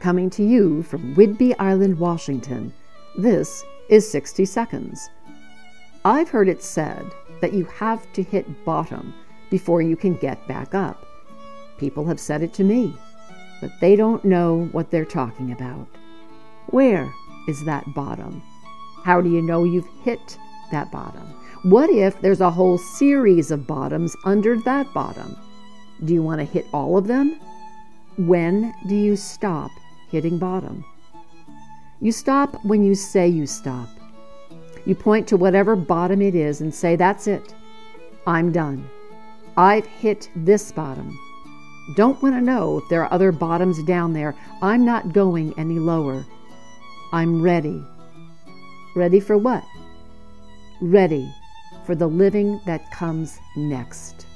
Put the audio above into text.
Coming to you from Whidbey Island, Washington, this is 60 Seconds. I've heard it said that you have to hit bottom before you can get back up. People have said it to me, but they don't know what they're talking about. Where is that bottom? How do you know you've hit that bottom? What if there's a whole series of bottoms under that bottom? Do you want to hit all of them? When do you stop hitting bottom? You stop when you say you stop. You point to whatever bottom it is and say, that's it. I'm done. I've hit this bottom. Don't want to know if there are other bottoms down there. I'm not going any lower. I'm ready. Ready for what? Ready for the living that comes next.